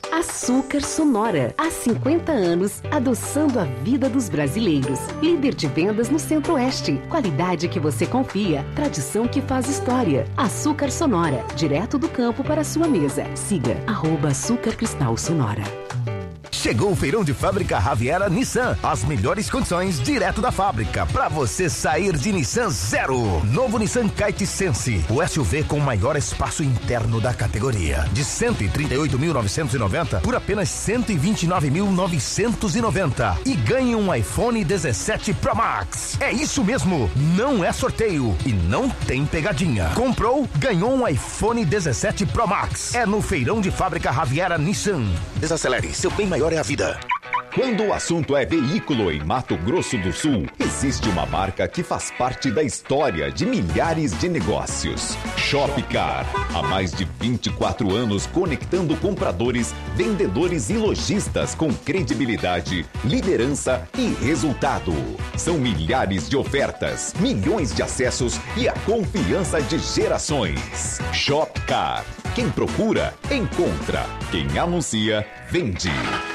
Açúcar Sonora. Há cinquenta anos, adoçando a vida dos brasileiros. Líder de vendas no Centro-Oeste. Qualidade que você confia. Tradição que faz história. Açúcar Sonora. Direto do campo para a sua mesa. Siga arroba Açúcar Cristal Sonora. Chegou o feirão de fábrica Raviera Nissan. As melhores condições direto da fábrica para você sair de Nissan zero. Novo Nissan Kite Sense, o S U V com maior espaço interno da categoria. De cento e trinta e oito mil novecentos e noventa por apenas cento e vinte e nove mil novecentos e noventa. E ganhe um iPhone dezessete Pro Max. É isso mesmo, não é sorteio e não tem pegadinha. Comprou, ganhou um iPhone dezessete Pro Max. É no feirão de fábrica Raviera Nissan. Desacelere, seu bem maior é a vida. Quando o assunto é veículo em Mato Grosso do Sul, existe uma marca que faz parte da história de milhares de negócios. Shopcar. Há mais de vinte e quatro anos conectando compradores, vendedores e lojistas com credibilidade, liderança e resultado. São milhares de ofertas, milhões de acessos e a confiança de gerações. Shopcar. Quem procura, encontra. Quem anuncia, vende.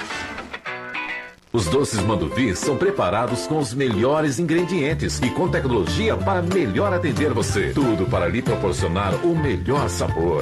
Os doces Manduvi são preparados com os melhores ingredientes e com tecnologia para melhor atender você. Tudo para lhe proporcionar o melhor sabor.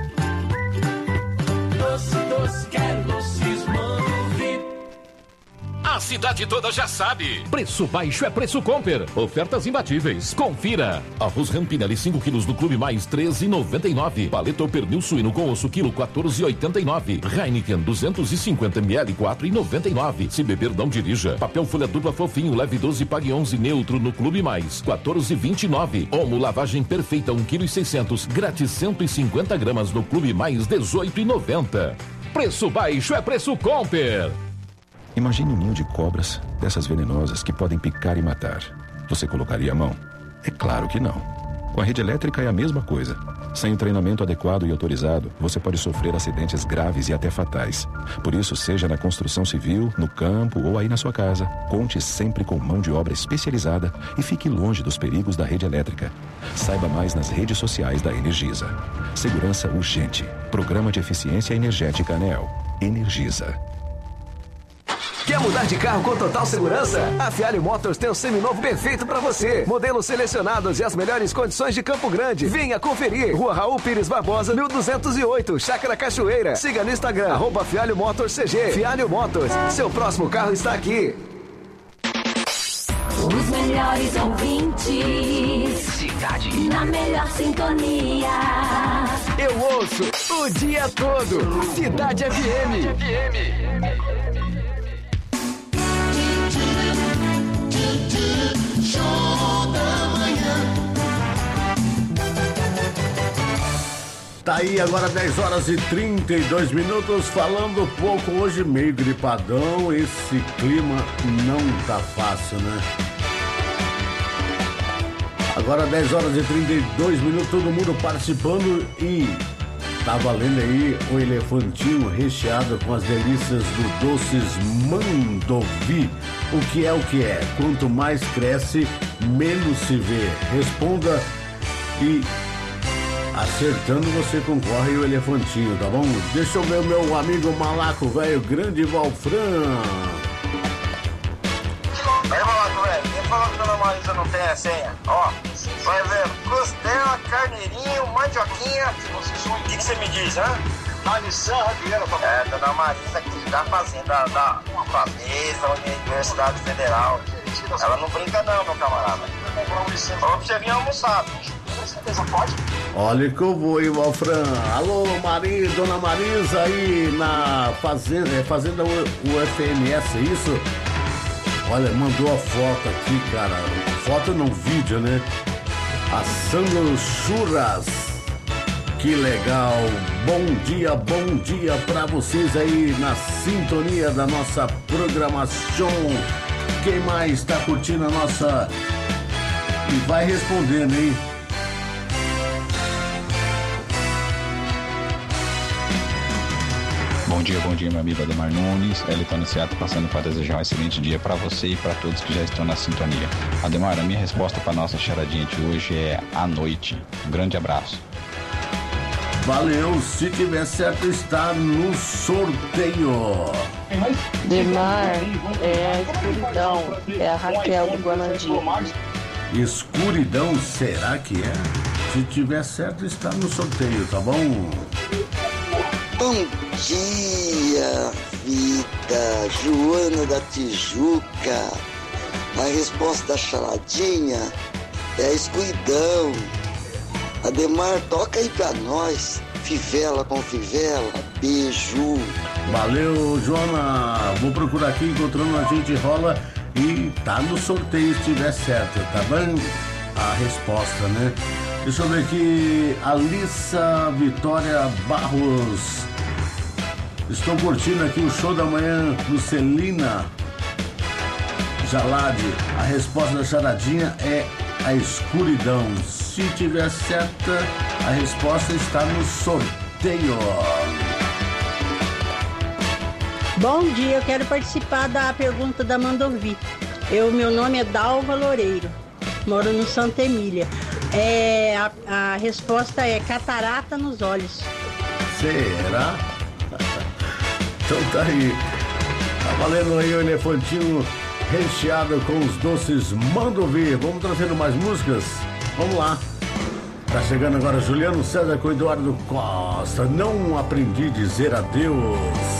Doce, doce, quero doces Manduvi. A cidade toda já sabe. Preço baixo é preço Comper. Ofertas imbatíveis. Confira. Arroz Rampinelli cinco quilos do Clube Mais treze reais e noventa e nove. Paleta ou pernil suíno com osso quilo quatorze reais e oitenta e nove. Heineken duzentos e cinquenta mililitros quatro reais e noventa e nove. Se beber não dirija. Papel folha dupla fofinho leve doze pague onze neutro no Clube Mais quatorze reais e vinte e nove. Omo lavagem perfeita um quilo e seiscentos. Grátis cento e cinquenta gramas no Clube Mais dezoito reais e noventa. Preço baixo é preço Comper. Imagine um ninho de cobras, dessas venenosas que podem picar e matar. Você colocaria a mão? É claro que não. Com a rede elétrica é a mesma coisa. Sem o treinamento adequado e autorizado, você pode sofrer acidentes graves e até fatais. Por isso, seja na construção civil, no campo ou aí na sua casa, conte sempre com mão de obra especializada e fique longe dos perigos da rede elétrica. Saiba mais nas redes sociais da Energisa. Segurança urgente. Programa de Eficiência Energética ANEEL. Energisa. Quer mudar de carro com total segurança? A Fialho Motors tem o seminovo perfeito para você. Modelos selecionados e as melhores condições de Campo Grande. Venha conferir. Rua Raul Pires Barbosa, mil duzentos e oito, Chácara Cachoeira. Siga no Instagram, arroba Fialho Motors C G. Fialho Motors, seu próximo carro está aqui. Os melhores ouvintes. Cidade. Na melhor sintonia. Eu ouço o dia todo. Cidade F M. Cidade F M. Tá aí agora dez horas e trinta e dois minutos, falando um pouco hoje, meio gripadão. Esse clima não tá fácil, né? Agora dez horas e trinta e dois minutos, todo mundo participando e tá valendo aí o elefantinho recheado com as delícias do Doces Mandovi. O que é o que é? Quanto mais cresce, menos se vê. Responda e acertando você concorre ao elefantinho, tá bom? Deixa eu ver o meu amigo malaco velho, grande Valfran. Aí, malaco velho, quem falou que a dona Marisa não tem a senha? Ó, vai vendo, costela, carneirinho, mandioquinha. O que você me diz, hã? A Nissan Riviera, papai. É, dona Marisa aqui da fazenda da Fazenda, Universidade Federal. Ela não brinca não, meu camarada. Falou pra você vir almoçar, bicho. Com certeza pode? Olha que eu vou, hein, Valfran. Alô, Maria, dona Marisa aí na fazenda, é fazenda U F M S, é isso? Olha, mandou a foto aqui, cara. Foto não, vídeo, né? Assando churras. Que legal. Bom dia, bom dia pra vocês aí na sintonia da nossa programação. Quem mais tá curtindo a nossa... E vai respondendo, hein? Bom dia, bom dia, meu amigo Ademar Nunes. Elton Anunciado passando para desejar um excelente dia para você e para todos que já estão na sintonia. Ademar, a minha resposta para a nossa charadinha de hoje é à noite. Um grande abraço. Valeu, se tiver certo está no sorteio. Demar, é a escuridão, é a Raquel do Guanadi. Escuridão, será que é? Se tiver certo está no sorteio, tá bom? Bom dia, vida, Joana da Tijuca. A resposta da charadinha é a escuridão. Ademar, toca aí pra nós. Fivela com fivela, beijo. Valeu, Joana. Vou procurar aqui, encontrando a gente rola e tá no sorteio se tiver certo, tá bom? A resposta, né? Deixa eu ver aqui, Alissa Vitória Barros. Estou curtindo aqui o show da manhã do Celina Jalade. A resposta da charadinha é a escuridão. Se tiver certa, a resposta está no sorteio. Bom dia, eu quero participar da pergunta da Mandovi. Eu, meu nome é Dalva Loureiro, moro no Santa Emília. É, a, a resposta é catarata nos olhos. Será? Então tá aí. Tá valendo aí o elefantinho recheado com os doces Mandovi. Vamos trazendo mais músicas? Vamos lá. Tá chegando agora Juliano César com Eduardo Costa. Não aprendi a dizer adeus.